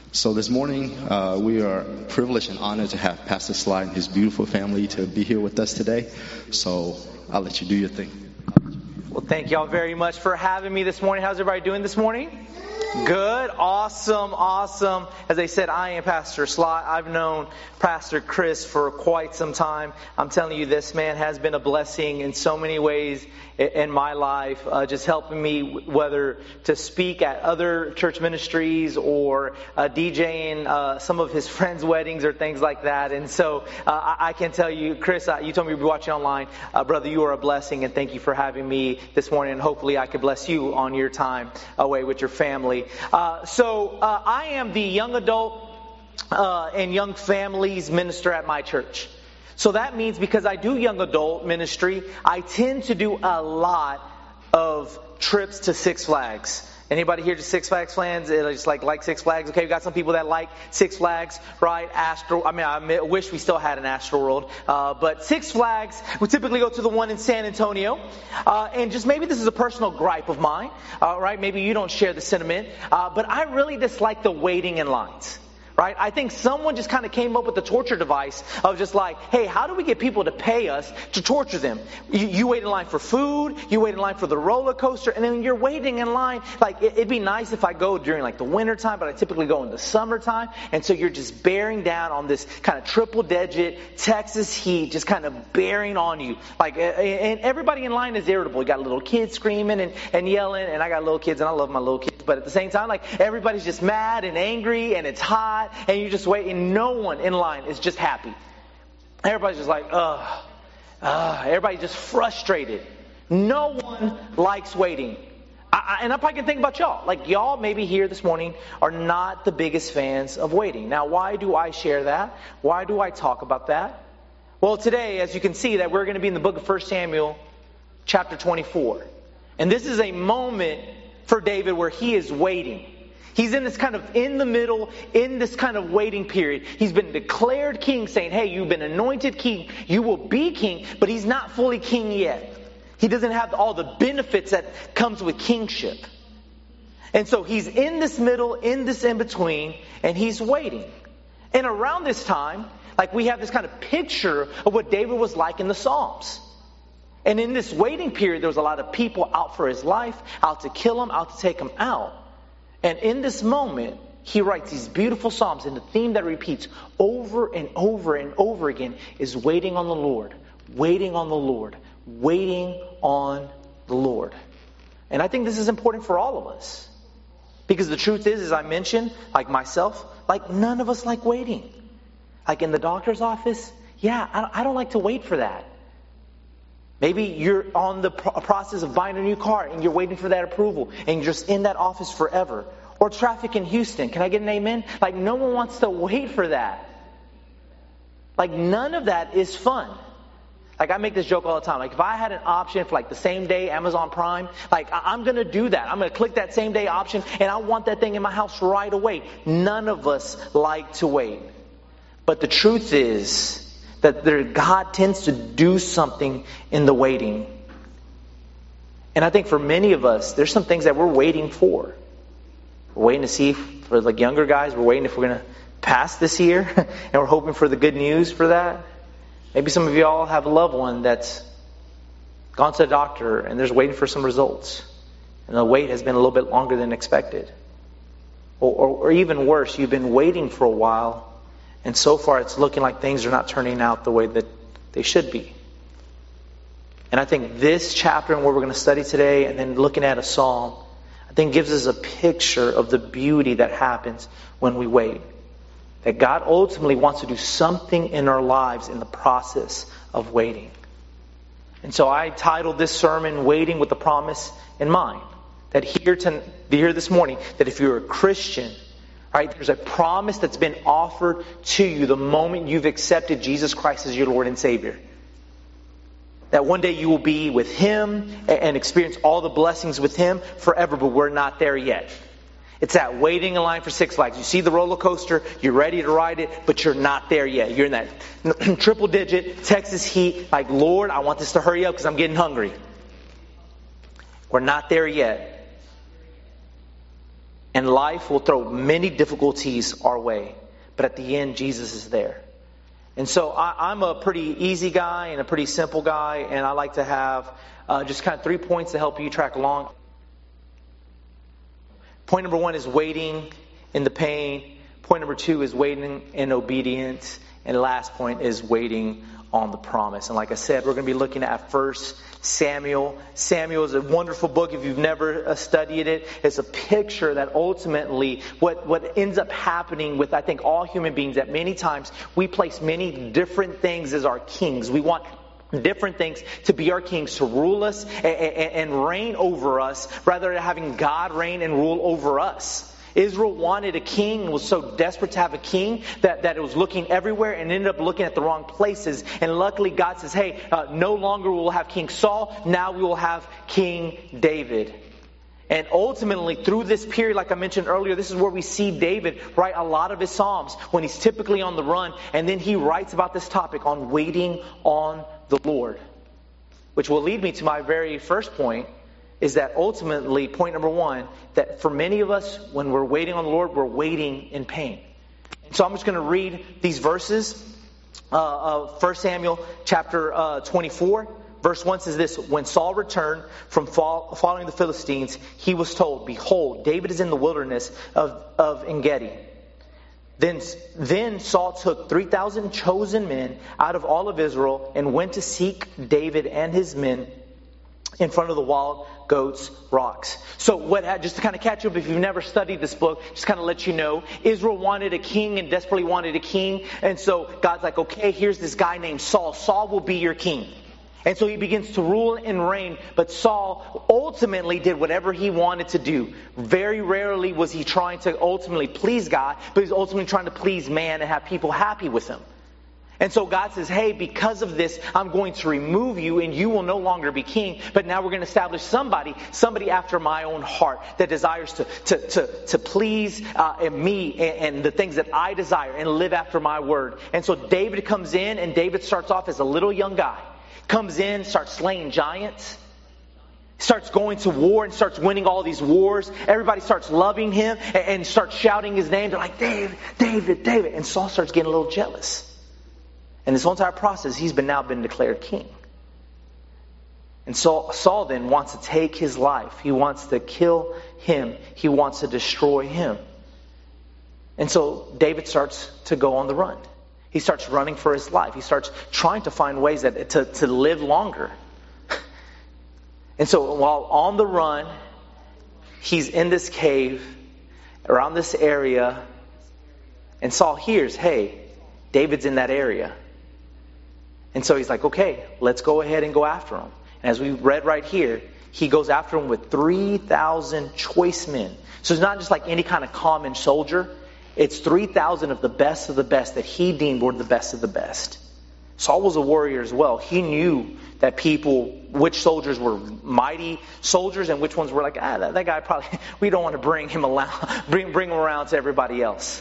So this morning, we are privileged and honored to have Pastor Sly and his beautiful family to be here with us today. So I'll let you do your thing. Well, thank y'all very much for having me this morning. How's everybody doing this morning? Good. Awesome. As I said, I am Pastor Sly. I've known Pastor Chris for quite some time. I'm telling you, this man has been a blessing in so many ways in my life, just helping me whether to speak at other church ministries or DJing some of his friends' weddings or things like that. And so I can tell you, Chris, you told me you'd be watching online. Brother, you are a blessing, and thank you for having me this morning. And hopefully I could bless you on your time away with your family. So I am the young adult and young families minister at my church. So that means because I do young adult ministry, I tend to do a lot of trips to Six Flags. Anybody here just Six Flags fans? Just like Six Flags? Okay, we got some people that like Six Flags, right? I wish we still had an Astro World. But Six Flags, we typically go to the one in San Antonio. And just maybe this is a personal gripe of mine, right? Maybe you don't share the sentiment. But I really dislike the waiting in lines. Right? I think someone just kind of came up with the torture device of just like, hey, how do we get people to pay us to torture them? You wait in line for food, you wait in line for the roller coaster, and then you're waiting in line. Like, it'd be nice if I go during like the winter time, but I typically go in the summertime. And so you're just bearing down on this kind of triple-digit Texas heat, just kind of bearing on you. Like, and everybody in line is irritable. You got little kids screaming and yelling, and I got little kids, and I love my little kids. But at the same time, like, everybody's just mad and angry, and it's hot. And you just wait, and no one in line is just happy. Everybody's just like, everybody's just frustrated. No one likes waiting. And I probably can think about y'all. Like, y'all maybe here this morning are not the biggest fans of waiting. Now, why do I share that? Why do I talk about that? Well, today, as you can see, that we're going to be in the book of 1 Samuel, chapter 24. And this is a moment for David where he is waiting. He's in this kind of in the middle, in this kind of waiting period. He's been declared king, saying, hey, you've been anointed king. You will be king, but he's not fully king yet. He doesn't have all the benefits that comes with kingship. And so he's in this middle, in this in-between, and he's waiting. And around this time, like, we have this kind of picture of what David was like in the Psalms. And in this waiting period, there was a lot of people out for his life, out to kill him, out to take him out. And in this moment, he writes these beautiful psalms, and the theme that repeats over and over and over again is waiting on the Lord, waiting on the Lord, waiting on the Lord. And I think this is important for all of us. Because the truth is, as I mentioned, like myself, like none of us like waiting. Like in the doctor's office, I don't like to wait for that. Maybe you're on the process of buying a new car and you're waiting for that approval and you're just in that office forever. Or traffic in Houston. Can I get an amen? Like, no one wants to wait for that. Like, none of that is fun. Like, I make this joke all the time. Like, if I had an option for like the same day Amazon Prime, like, I'm going to do that. I'm going to click that same day option and I want that thing in my house right away. None of us like to wait. But the truth is that God tends to do something in the waiting. And I think for many of us, there's some things that we're waiting for. We're waiting to see, for like younger guys, we're waiting if we're going to pass this year. And we're hoping for the good news for that. Maybe some of y'all have a loved one that's gone to the doctor and they're waiting for some results. And the wait has been a little bit longer than expected. Or even worse, you've been waiting for a while. And so far, it's looking like things are not turning out the way that they should be. And I think this chapter and what we're going to study today, and then looking at a psalm, I think gives us a picture of the beauty that happens when we wait. That God ultimately wants to do something in our lives in the process of waiting. And so I titled this sermon, Waiting with the Promise in Mind. That here this morning, that if you're a Christian, right, there's a promise that's been offered to you the moment you've accepted Jesus Christ as your Lord and Savior. That one day you will be with Him and experience all the blessings with Him forever, but we're not there yet. It's that waiting in line for Six Flags. You see the roller coaster, you're ready to ride it, but you're not there yet. You're in that triple digit Texas heat, like, Lord, I want this to hurry up because I'm getting hungry. We're not there yet. And life will throw many difficulties our way. But at the end, Jesus is there. And so I'm a pretty easy guy and a pretty simple guy. And I like to have just kind of 3 points to help you track along. Point number 1 is waiting in the pain. Point number 2 is waiting in obedience. And the last point is waiting on the promise. And like I said, we're going to be looking at 1 Samuel. Samuel is a wonderful book. If you've never studied it, it's a picture that ultimately what ends up happening with, I think, all human beings, that many times we place many different things as our kings. We want different things to be our kings, to rule us and reign over us, rather than having God reign and rule over us. Israel wanted a king and was so desperate to have a king that it was looking everywhere and ended up looking at the wrong places. And luckily God says, hey, no longer will we have King Saul. Now we will have King David. And ultimately, through this period, like I mentioned earlier, this is where we see David write a lot of his Psalms when he's typically on the run. And then he writes about this topic on waiting on the Lord. Which will lead me to my very first point, is that ultimately, point number 1, that for many of us, when we're waiting on the Lord, we're waiting in pain. And so I'm just going to read these verses. 1 Samuel chapter 24, verse 1 says this: When Saul returned from following the Philistines, he was told, behold, David is in the wilderness of En-gedi. Then Saul took 3,000 chosen men out of all of Israel and went to seek David and his men in front of the wild goats' rocks. So just to kind of catch you up, if you've never studied this book, just kind of let you know, Israel wanted a king and desperately wanted a king. And so God's like, okay, here's this guy named Saul. Saul will be your king. And so he begins to rule and reign. But Saul ultimately did whatever he wanted to do. Very rarely was he trying to ultimately please God, but he's ultimately trying to please man and have people happy with him. And so God says, hey, because of this, I'm going to remove you and you will no longer be king. But now we're going to establish somebody after my own heart that desires to please me and the things that I desire and live after my word. And so David comes in, and David starts off as a little young guy. Comes in, starts slaying giants. Starts going to war and starts winning all these wars. Everybody starts loving him and starts shouting his name. They're like, David, David, David. And Saul starts getting a little jealous. And this whole entire process, he's now been declared king. And so Saul then wants to take his life. He wants to kill him. He wants to destroy him. And so David starts to go on the run. He starts running for his life. He starts trying to find ways to live longer. And so while on the run, he's in this cave around this area. And Saul hears, hey, David's in that area. And so he's like, okay, let's go ahead and go after him. And as we read right here, he goes after him with 3,000 choice men. So it's not just like any kind of common soldier. It's 3,000 of the best that he deemed were the best of the best. Saul was a warrior as well. He knew that which soldiers were mighty soldiers and which ones were like, that guy probably, we don't want to bring him around to everybody else.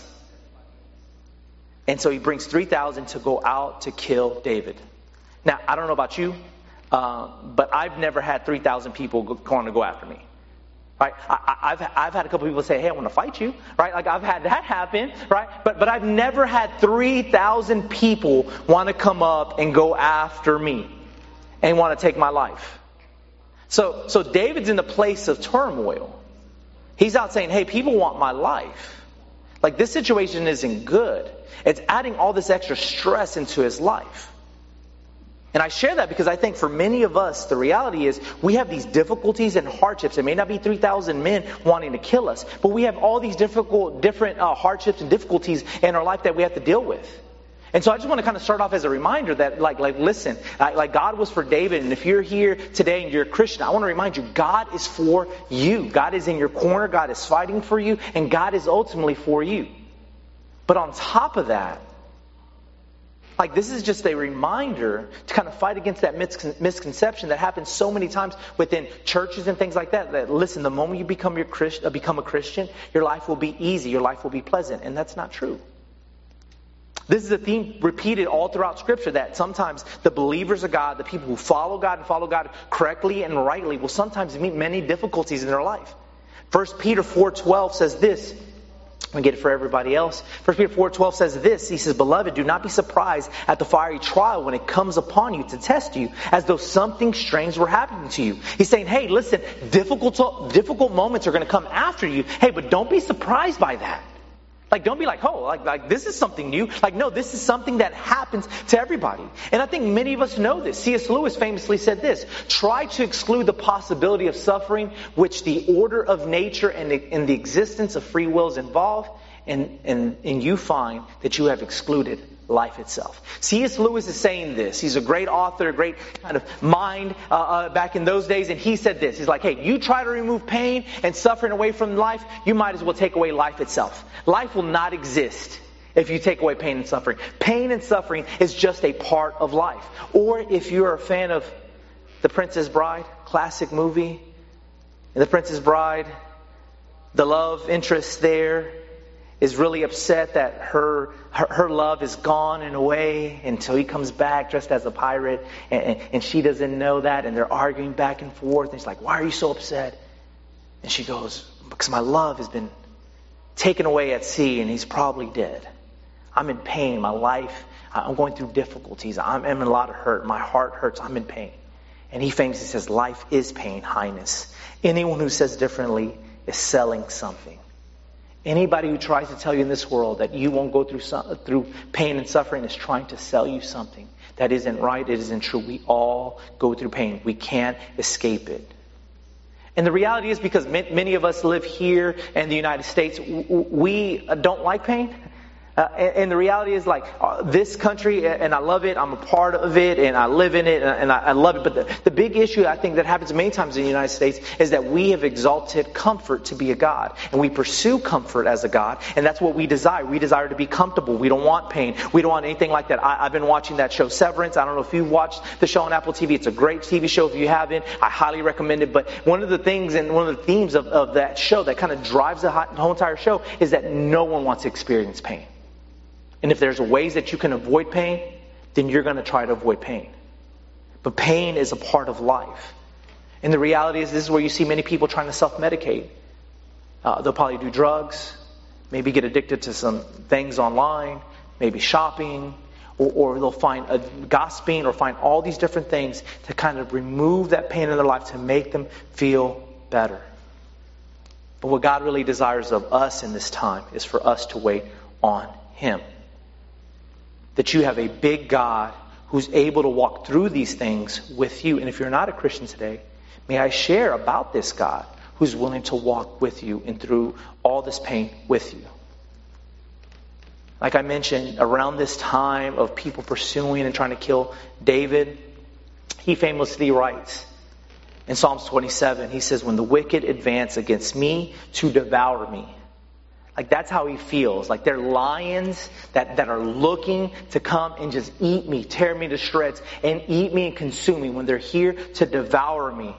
And so he brings 3,000 to go out to kill David. Now, I don't know about you, but I've never had 3,000 people going to go after me. Right? I've had a couple people say, hey, I want to fight you. Right? Like I've had that happen. Right? But I've never had 3,000 people want to come up and go after me and want to take my life. So David's in the place of turmoil. He's out saying, hey, people want my life. Like this situation isn't good. It's adding all this extra stress into his life. And I share that because I think for many of us, the reality is we have these difficulties and hardships. It may not be 3,000 men wanting to kill us, but we have all these different hardships and difficulties in our life that we have to deal with. And so I just want to kind of start off as a reminder that listen, like God was for David. And if you're here today and you're a Christian, I want to remind you, God is for you. God is in your corner. God is fighting for you. And God is ultimately for you. But on top of that, this is just a reminder to kind of fight against that misconception that happens so many times within churches and things like that. That listen, the moment you become a Christian, your life will be easy, your life will be pleasant. And that's not true. This is a theme repeated all throughout Scripture, that sometimes the believers of God, the people who follow God and follow God correctly and rightly, will sometimes meet many difficulties in their life. 1 Peter 4:12 says this. We get it for everybody else. 1 Peter 4:12 says this. He says, "Beloved, do not be surprised at the fiery trial when it comes upon you to test you, as though something strange were happening to you." He's saying, hey, listen, difficult moments are going to come after you. Hey, but don't be surprised by that. Like, don't be like, oh, like this is something new. Like, no, this is something that happens to everybody. And I think many of us know this. C.S. Lewis famously said this: "Try to exclude the possibility of suffering, which the order of nature and the existence of free will is involved, and you find that you have excluded life itself." C.S. Lewis is saying this. He's a great author, a great kind of mind back in those days, and he said this. He's like, hey, you try to remove pain and suffering away from life, you might as well take away life itself. Life will not exist if you take away pain and suffering. Pain and suffering is just a part of life. Or if you're a fan of The Princess Bride, classic movie, in The Princess Bride, the love interest there is really upset that her love is gone and away until he comes back dressed as a pirate, and she doesn't know that, and they're arguing back and forth, and he's like, "Why are you so upset?" And she goes, "Because my love has been taken away at sea, and he's probably dead. I'm in pain. My life, I'm going through difficulties. I'm in a lot of hurt. My heart hurts. I'm in pain." And he famously says, "Life is pain, Highness. Anyone who says differently is selling something." Anybody who tries to tell you in this world that you won't go through pain and suffering is trying to sell you something that isn't right, it isn't true. We all go through pain. We can't escape it. And the reality is, because many of us live here in the United States, we don't like pain. And the reality is, like, this country, and I love it, I'm a part of it, and I live in it, and I love it. But the big issue, I think, that happens many times in the United States is that we have exalted comfort to be a God. And we pursue comfort as a God, and that's what we desire. We desire to be comfortable. We don't want pain. We don't want anything like that. I've been watching that show, Severance. I don't know if you've watched the show on Apple TV. It's a great TV show. If you haven't, I highly recommend it. But one of the things and one of the themes of that show that kind of drives the whole entire show is that no one wants to experience pain. And if there's ways that you can avoid pain, then you're going to try to avoid pain. But pain is a part of life. And the reality is, this is where you see many people trying to self-medicate. They'll probably do drugs, maybe get addicted to some things online, maybe shopping, or they'll find gossiping, or find all these different things to kind of remove that pain in their life to make them feel better. But what God really desires of us in this time is for us to wait on Him. That you have a big God who's able to walk through these things with you. And if you're not a Christian today, may I share about this God who's willing to walk with you and through all this pain with you. Like I mentioned, around this time of people pursuing and trying to kill David, he famously writes in Psalms 27, he says, "When the wicked advance against me to devour me." Like, that's how he feels. Like, they're lions that are looking to come and just eat me, tear me to shreds, and eat me and consume me when they're here to devour me.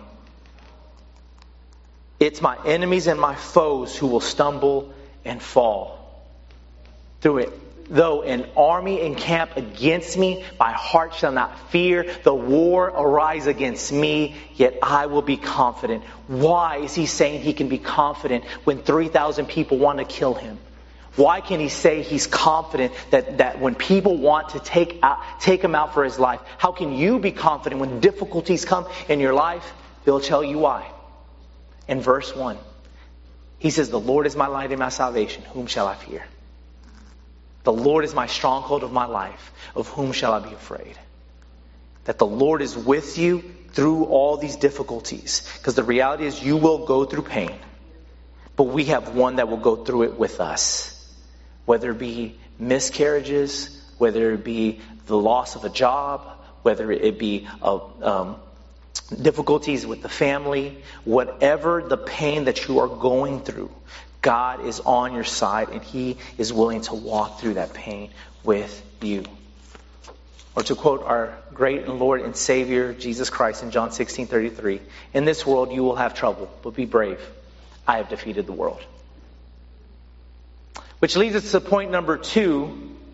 It's my enemies and my foes who will stumble and fall through it. Though an army encamp against me, my heart shall not fear. The war arise against me, yet I will be confident. Why is he saying he can be confident when 3,000 people want to kill him? Why can he say he's confident that when people want to take him out for his life? How can you be confident when difficulties come in your life? He'll tell you why. In verse 1, he says, "The Lord is my light and my salvation. Whom shall I fear? The Lord is my stronghold of my life. Of whom shall I be afraid?" That the Lord is with you through all these difficulties. Because the reality is, you will go through pain. But we have one that will go through it with us. Whether it be miscarriages, whether it be the loss of a job, whether it be difficulties with the family, whatever the pain that you are going through, God is on your side, and He is willing to walk through that pain with you. Or to quote our great and Lord and Savior, Jesus Christ, in John 16:33, "In this world you will have trouble, but be brave. I have defeated the world." Which leads us to point number 2.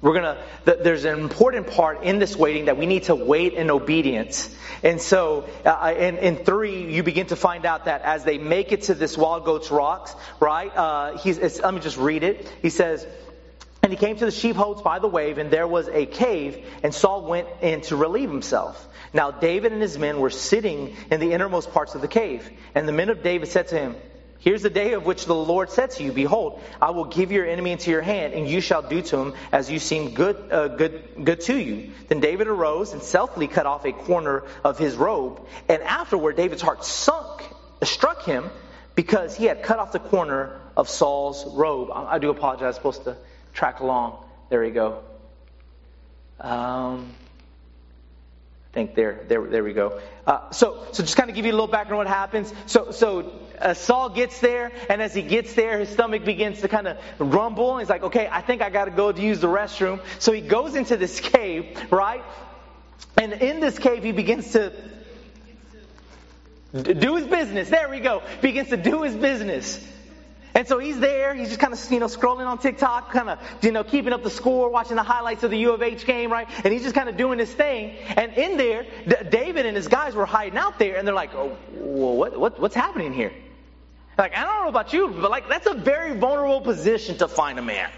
There's an important part in this waiting that we need to wait in obedience. And so, in 3, you begin to find out that as they make it to this Wild Goats Rocks, right? Let me just read it. He says, "And he came to the sheepfolds by the wave, and there was a cave, and Saul went in to relieve himself. Now David and his men were sitting in the innermost parts of the cave. And the men of David said to him, 'Here's the day of which the Lord said to you, Behold, I will give your enemy into your hand, and you shall do to him as you seem good to you.' Then David arose and stealthily cut off a corner of his robe. And afterward David's heart struck him, because he had cut off the corner of Saul's robe." I do apologize. I'm supposed to track along. There we go. I think there we go. So just kind of give you a little background on what happens. So Saul gets there, and as he gets there, his stomach begins to kind of rumble. And he's like, okay, I think I got to go to use the restroom. So he goes into this cave, right? And in this cave, he begins to do his business. There we go. Begins to do his business. And so he's there, he's just kind of, scrolling on TikTok, kind of, keeping up the score, watching the highlights of the U of H game, right? And he's just kind of doing his thing. And in there, David and his guys were hiding out there, and they're like, "Oh, well, what's happening here?" Like, I don't know about you, but that's a very vulnerable position to find a man.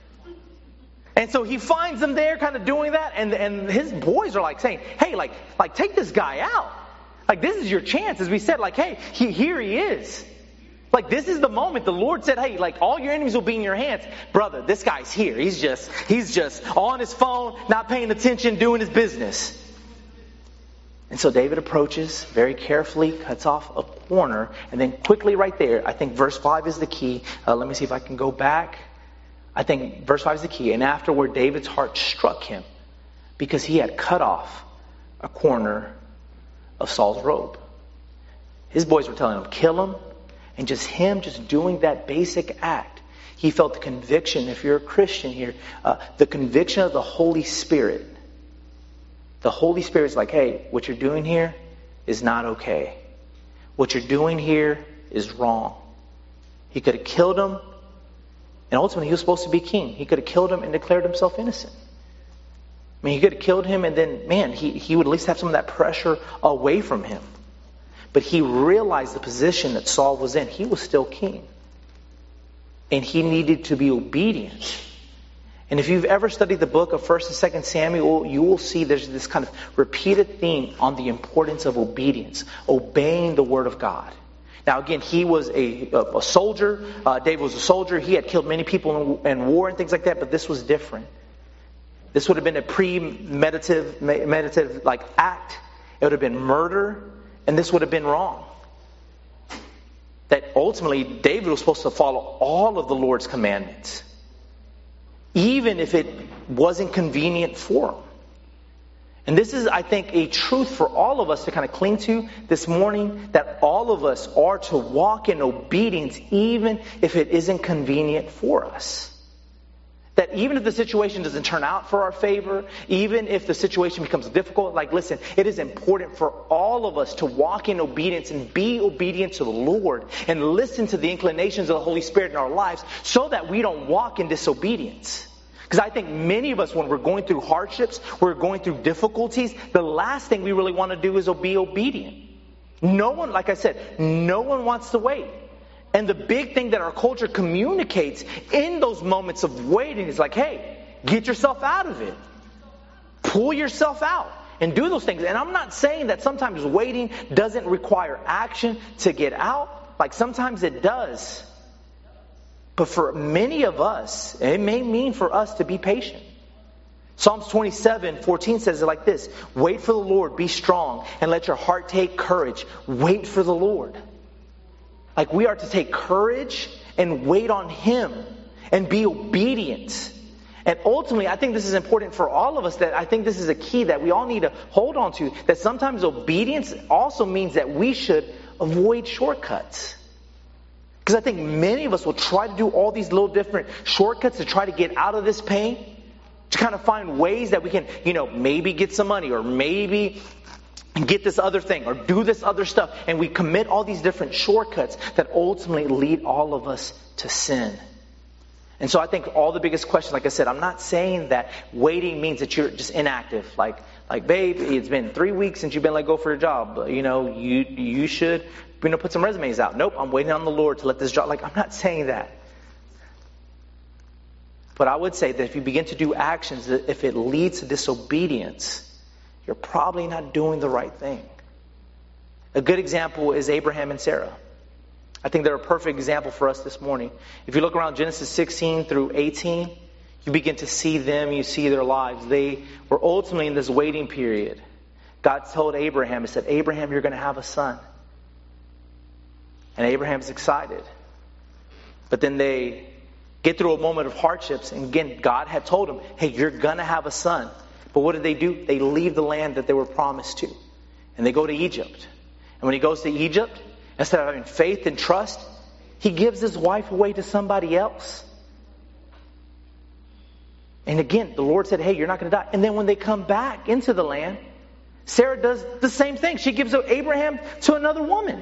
And so he finds them there kind of doing that, and his boys are like saying, "Hey, like take this guy out. Like, this is your chance," as we said, hey, here he is. This is the moment. The Lord said, "Hey, all your enemies will be in your hands." Brother, this guy's here. He's just on his phone, not paying attention, doing his business. And so David approaches very carefully, cuts off a corner, and then quickly right there, I think verse 5 is the key. Let me see if I can go back. I think verse 5 is the key. "And afterward, David's heart struck him, because he had cut off a corner of Saul's robe." His boys were telling him, kill him. And just doing that basic act, he felt the conviction, if you're a Christian here, the conviction of the Holy Spirit. The Holy Spirit's like, "Hey, what you're doing here is not okay. What you're doing here is wrong." He could have killed him, and ultimately he was supposed to be king. He could have killed him and declared himself innocent. I mean, he could have killed him, and then, he would at least have some of that pressure away from him. But he realized the position that Saul was in. He was still king. And he needed to be obedient. And if you've ever studied the book of 1st and 2nd Samuel, you will see there's this kind of repeated theme on the importance of obedience, obeying the word of God. Now again, he was a soldier. David was a soldier. He had killed many people in war and things like that, but this was different. This would have been a premeditative act. It would have been murder. And this would have been wrong. That ultimately David was supposed to follow all of the Lord's commandments, even if it wasn't convenient for him. And this is, I think, a truth for all of us to kind of cling to this morning, that all of us are to walk in obedience even if it isn't convenient for us. That even if the situation doesn't turn out for our favor, even if the situation becomes difficult, listen, it is important for all of us to walk in obedience and be obedient to the Lord and listen to the inclinations of the Holy Spirit in our lives so that we don't walk in disobedience. Because I think many of us, when we're going through hardships, we're going through difficulties, the last thing we really want to do is be obedient. No one, like I said, no one wants to wait. And the big thing that our culture communicates in those moments of waiting is hey, get yourself out of it. Pull yourself out and do those things. And I'm not saying that sometimes waiting doesn't require action to get out. Sometimes it does. But for many of us, it may mean for us to be patient. Psalms 27:14 says it like this: "Wait for the Lord, be strong, and let your heart take courage. Wait for the Lord." We are to take courage and wait on Him and be obedient. And ultimately, I think this is important for all of us, that I think this is a key that we all need to hold on to, that sometimes obedience also means that we should avoid shortcuts. Because I think many of us will try to do all these little different shortcuts to try to get out of this pain, to kind of find ways that we can, maybe get some money, or maybe get this other thing, or do this other stuff. And we commit all these different shortcuts that ultimately lead all of us to sin. And so I think all the biggest questions, like I said, I'm not saying that waiting means that you're just inactive. Like, babe, it's been 3 weeks since you've been let go for a job. You should, put some resumes out. Nope, I'm waiting on the Lord to let this job. Like, I'm not saying that. But I would say that if you begin to do actions, that if it leads to disobedience, you're probably not doing the right thing. A good example is Abraham and Sarah. I think they're a perfect example for us this morning. If you look around Genesis 16 through 18, you begin to see them, you see their lives. They were ultimately in this waiting period. God told Abraham, He said, Abraham, you're going to have a son. And Abraham's excited. But then they get through a moment of hardships. And again, God had told him, hey, you're going to have a son. But what do? They leave the land that they were promised to. And they go to Egypt. And when he goes to Egypt, instead of having faith and trust, he gives his wife away to somebody else. And again, the Lord said, hey, you're not going to die. And then when they come back into the land, Sarah does the same thing. She gives Abraham to another woman.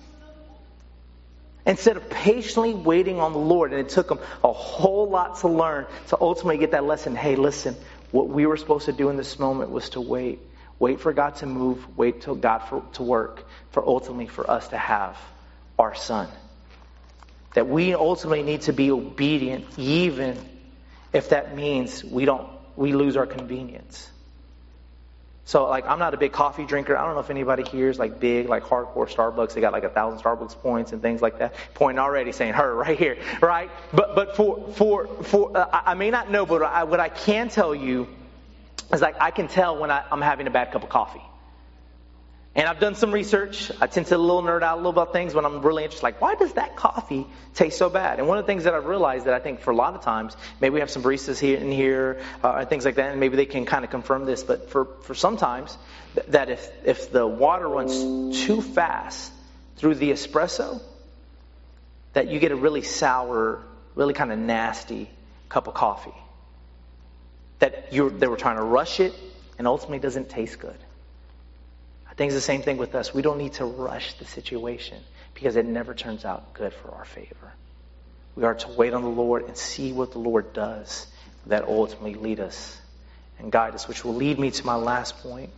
Instead of patiently waiting on the Lord. And it took them a whole lot to learn to ultimately get that lesson. Hey, listen, what we were supposed to do in this moment was to wait. Wait for God to move. Wait till God to work. For ultimately for us to have our son. That we ultimately need to be obedient, even if that means we lose our convenience. So, I'm not a big coffee drinker. I don't know if anybody here is big, hardcore Starbucks. They got 1,000 Starbucks points and things like that. Point already saying her right here, right? But for I may not know, but what I can tell you is I can tell when I'm having a bad cup of coffee. And I've done some research. I tend to nerd out a little about things when I'm really interested. Why does that coffee taste so bad? And one of the things that I've realized that I think for a lot of times, maybe we have some baristas here and things like that, and maybe they can kind of confirm this. But for sometimes, that if the water runs too fast through the espresso, that you get a really sour, really kind of nasty cup of coffee. That they were trying to rush it, and ultimately doesn't taste good. I think it's the same thing with us. We don't need to rush the situation because it never turns out good for our favor. We are to wait on the Lord and see what the Lord does that ultimately lead us and guide us, which will lead me to my last point.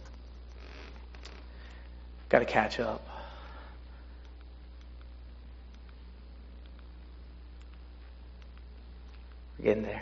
Got to catch up. We're getting there.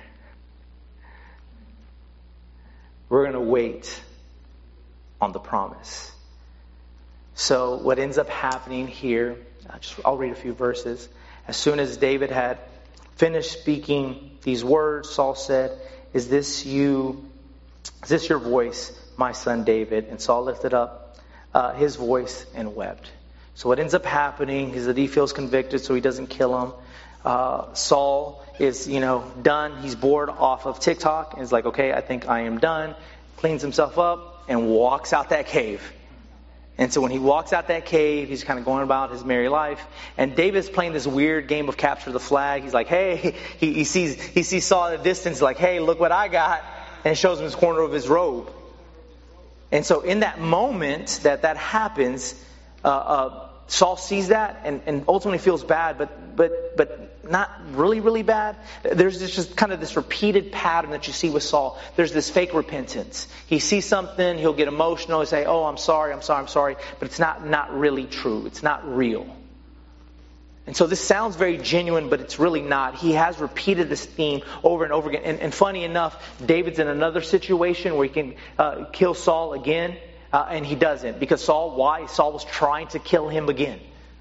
We're going to wait on the promise. So what ends up happening here, I'll read a few verses. As soon as David had finished speaking these words, Saul said, Is this your voice, my son David? And Saul lifted up his voice and wept. So what ends up happening is that he feels convicted, so he doesn't kill him. Saul is, done. He's bored off of TikTok. And he's like, okay, I think I am done. Cleans himself up and walks out that cave. And so when he walks out that cave, he's kind of going about his merry life. And David's playing this weird game of capture the flag. He's like, hey, he sees Saul at a distance, like, hey, look what I got. And shows him his corner of his robe. And so in that moment that happens, Saul sees that and ultimately feels bad, but not really, really bad. There's just kind of this repeated pattern that you see with Saul. There's this fake repentance. He sees something, he'll get emotional, he'll say, oh, I'm sorry. But it's not really true. It's not real. And so this sounds very genuine, but it's really not. He has repeated this theme over and over again. And funny enough, David's in another situation where he can kill Saul again. And he doesn't. Because Saul was trying to kill him again.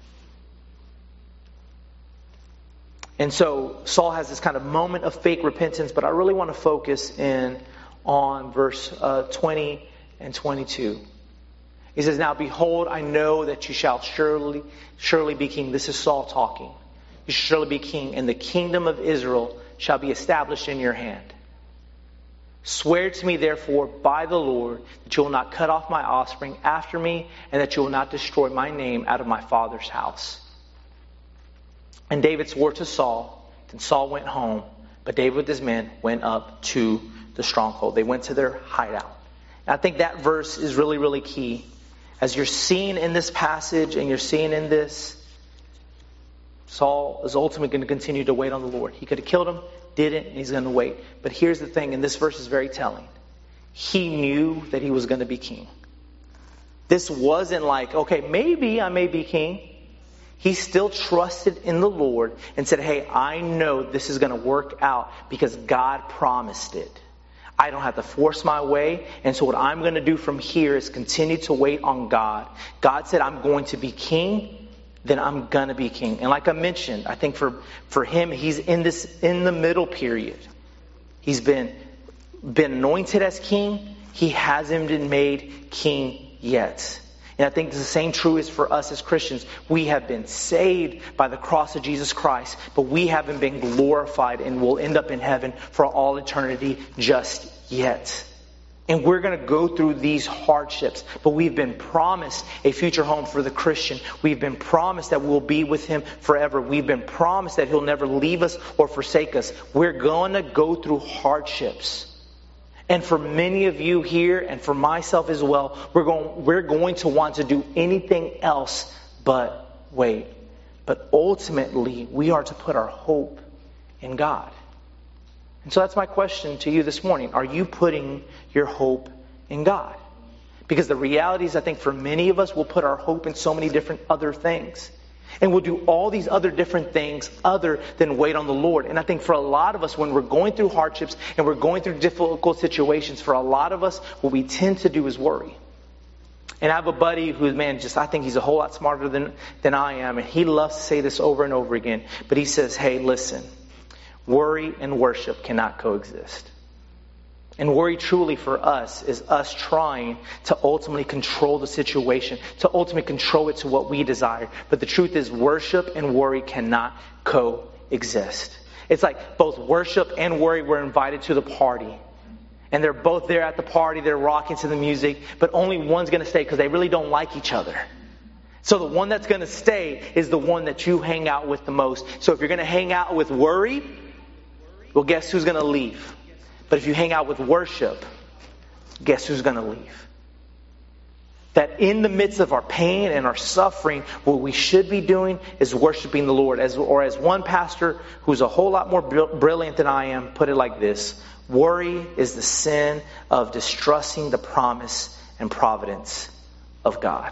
And so Saul has this kind of moment of fake repentance, but I really want to focus in on verse 20 and 22. He says, now behold, I know that you shall surely be king. This is Saul talking. You shall surely be king, and the kingdom of Israel shall be established in your hand. Swear to me, therefore, by the Lord, that you will not cut off my offspring after me, and that you will not destroy my name out of my father's house. And David swore to Saul. Then Saul went home, but David with his men went up to the stronghold. They went to their hideout. And I think that verse is really, really key. As you're seeing in this passage, and you're seeing in this, Saul is ultimately going to continue to wait on the Lord. He could have killed him, didn't, and he's going to wait. But here's the thing, and this verse is very telling. He knew that he was going to be king. This wasn't like, okay, maybe I may be king. He still trusted in the Lord and said, hey, I know this is going to work out because God promised it. I don't have to force my way. And so what I'm going to do from here is continue to wait on God. God said, I'm going to be king. Then I'm going to be king. And like I mentioned, I think for him, he's in the middle period. He's been anointed as king. He hasn't been made king yet. And I think the same true is for us as Christians. We have been saved by the cross of Jesus Christ, but we haven't been glorified and will end up in heaven for all eternity just yet. And we're going to go through these hardships, but we've been promised a future home for the Christian. We've been promised that we'll be with him forever. We've been promised that he'll never leave us or forsake us. We're going to go through hardships. And for many of you here, and for myself as well, we're going to want to do anything else but wait. But ultimately, we are to put our hope in God. And so that's my question to you this morning. Are you putting your hope in God? Because the reality is, I think for many of us, we'll put our hope in so many different other things. And we'll do all these other different things other than wait on the Lord. And I think for a lot of us, when we're going through hardships and we're going through difficult situations, for a lot of us, what we tend to do is worry. And I have a buddy who, I think he's a whole lot smarter than I am. And he loves to say this over and over again. But he says, hey, listen, worry and worship cannot coexist. And worry truly for us is us trying to ultimately control the situation, to ultimately control it to what we desire. But the truth is, worship and worry cannot coexist. It's like both worship and worry were invited to the party. And they're both there at the party, they're rocking to the music, but only one's going to stay because they really don't like each other. So the one that's going to stay is the one that you hang out with the most. So if you're going to hang out with worry, well, guess who's going to leave? But if you hang out with worship, guess who's going to leave? That in the midst of our pain and our suffering, what we should be doing is worshiping the Lord. As one pastor who's a whole lot more brilliant than I am put it like this: worry is the sin of distrusting the promise and providence of God.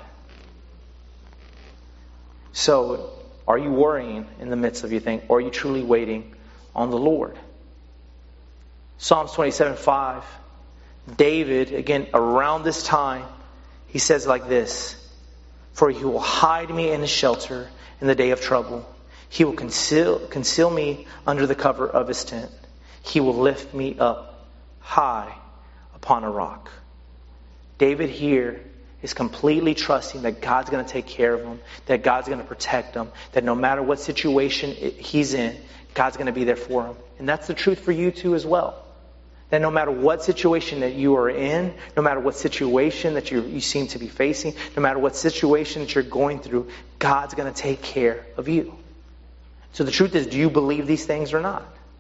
So, are you worrying in the midst of your thing, or are you truly waiting on the Lord? Psalms 27:5, David, again, around this time, he says like this: for he will hide me in his shelter in the day of trouble. He will conceal me under the cover of his tent. He will lift me up high upon a rock. David here is completely trusting that God's going to take care of him, that God's going to protect him, that no matter what situation he's in, God's going to be there for him. And that's the truth for you too as well. That no matter what situation that you are in, no matter what situation that you seem to be facing, no matter what situation that you're going through, God's going to take care of you. So the truth is, do you believe these things or not?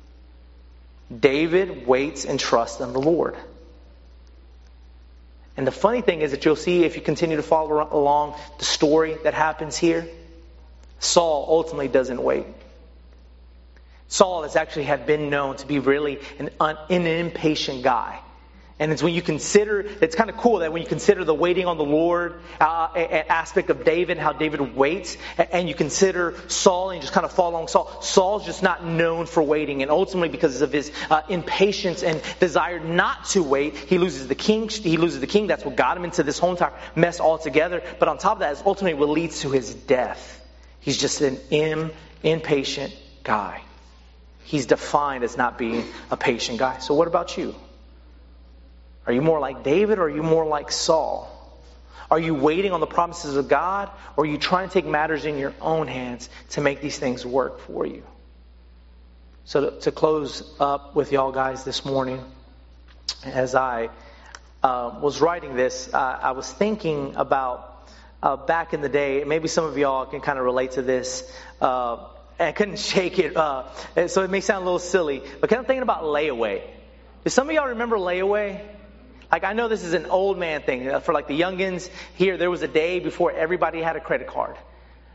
David waits and trusts in the Lord. And the funny thing is that you'll see, if you continue to follow along the story that happens here, Saul ultimately doesn't wait. Saul had been known to be really an impatient guy. And it's when you consider, it's kind of cool that when you consider the waiting on the Lord aspect of David, how David waits, and you consider Saul and you just kind of follow along Saul. Saul's just not known for waiting. And ultimately, because of his impatience and desire not to wait, he loses the king. That's what got him into this whole entire mess altogether. But on top of that, is ultimately what leads to his death. He's just an impatient guy. He's defined as not being a patient guy. So what about you? Are you more like David, or are you more like Saul? Are you waiting on the promises of God, or are you trying to take matters in your own hands to make these things work for you? So to close up with y'all guys this morning, as I was writing this, I was thinking about back in the day. Maybe some of y'all can kind of relate to this. And I couldn't shake it, so it may sound a little silly, but kind of thinking about layaway. Do some of y'all remember layaway? Like, I know this is an old man thing. For like the youngins here, there was a day before everybody had a credit card.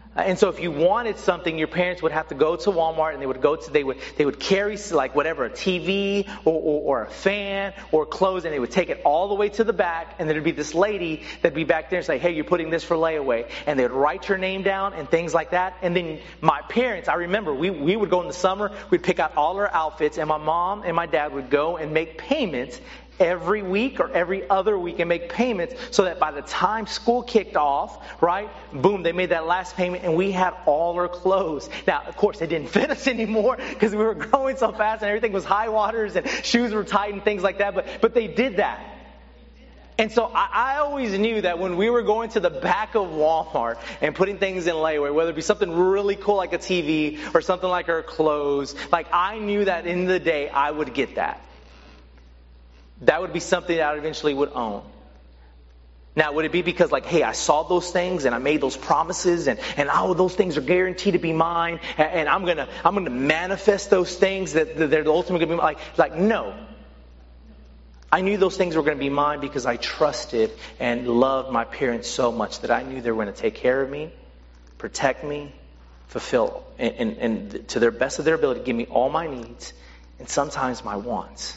And so if you wanted something, your parents would have to go to Walmart and they would carry like whatever, a TV or a fan or clothes, and they would take it all the way to the back, and there'd be this lady that'd be back there and say, hey, you're putting this for layaway. And they'd write your name down and things like that. And then my parents, I remember, we would go in the summer, we'd pick out all our outfits, and my mom and my dad would go and make payments every week or every other week and make payments so that by the time school kicked off, right, boom, they made that last payment and we had all our clothes. Now, of course, it didn't fit us anymore because we were growing so fast and everything was high waters and shoes were tight and things like that, but they did that. And so I always knew that when we were going to the back of Walmart and putting things in layaway, whether it be something really cool like a TV or something like our clothes, like I knew that in the day I would get that. That would be something that I eventually would own. Now, would it be because like, hey, I saw those things and I made those promises and oh, those things are guaranteed to be mine and I'm gonna manifest those things that they're ultimately gonna be mine? Like no. I knew those things were going to be mine because I trusted and loved my parents so much that I knew they were going to take care of me, protect me, fulfill, and to their best of their ability, give me all my needs and sometimes my wants.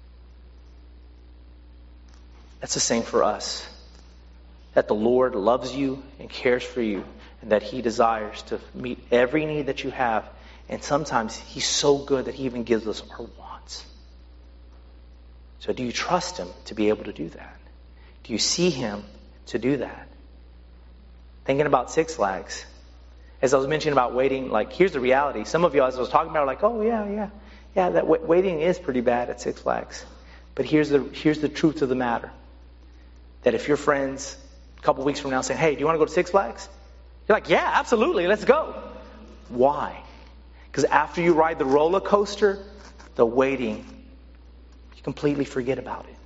That's the same for us. That the Lord loves you and cares for you and that He desires to meet every need that you have. And sometimes He's so good that He even gives us our wants. So do you trust Him to be able to do that? Do you see Him to do that? Thinking about Six Flags. As I was mentioning about waiting, like here's the reality. Some of you, as I was talking about, are like, oh yeah, that waiting is pretty bad at Six Flags. But here's the truth of the matter. That if your friends a couple weeks from now saying, hey, do you want to go to Six Flags? You're like, yeah, absolutely, let's go. Why? Because after you ride the roller coaster, the waiting, you completely forget about it.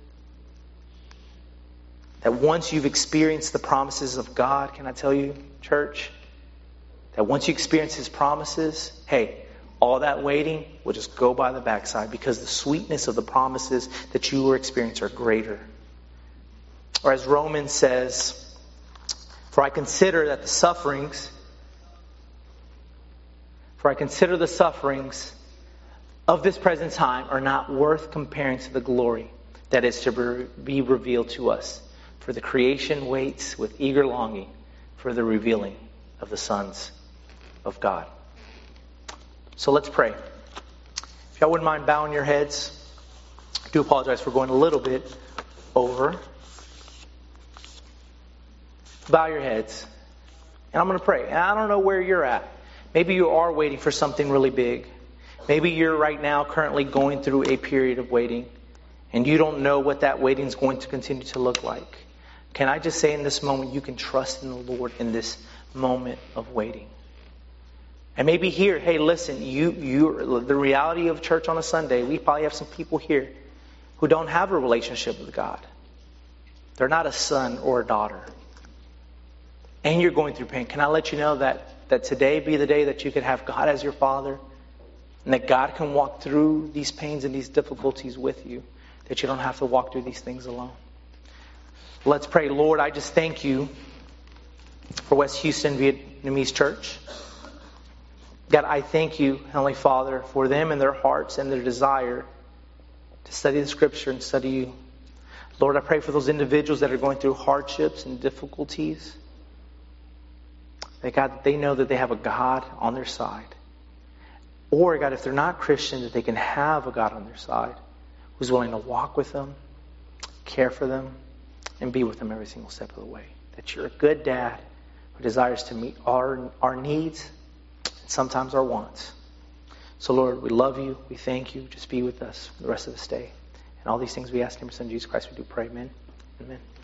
That once you've experienced the promises of God, can I tell you, church, that once you experience His promises, hey, all that waiting will just go by the backside because the sweetness of the promises that you will experience are greater. Or as Romans says, for I consider the sufferings of this present time are not worth comparing to the glory that is to be revealed to us. For the creation waits with eager longing for the revealing of the sons of God. So let's pray. If y'all wouldn't mind bowing your heads. I do apologize for going a little bit over. Bow your heads. And I'm going to pray. And I don't know where you're at. Maybe you are waiting for something really big. Maybe you're right now currently going through a period of waiting. And you don't know what that waiting is going to continue to look like. Can I just say in this moment, you can trust in the Lord in this moment of waiting. And maybe here, hey, listen, the reality of church on a Sunday, we probably have some people here who don't have a relationship with God. They're not a son or a daughter. And you're going through pain. Can I let you know that today be the day that you could have God as your Father? And that God can walk through these pains and these difficulties with you. That you don't have to walk through these things alone. Let's pray. Lord, I just thank you for West Houston Vietnamese Church. God, I thank you, Heavenly Father, for them and their hearts and their desire to study the Scripture and study you. Lord, I pray for those individuals that are going through hardships and difficulties. That God, they know that they have a God on their side. Or God, if they're not Christian, that they can have a God on their side who's willing to walk with them, care for them, and be with them every single step of the way. That you're a good dad who desires to meet our needs and sometimes our wants. So Lord, we love you. We thank you. Just be with us for the rest of this day. And all these things we ask in your Son Jesus Christ, we do pray. Amen. Amen.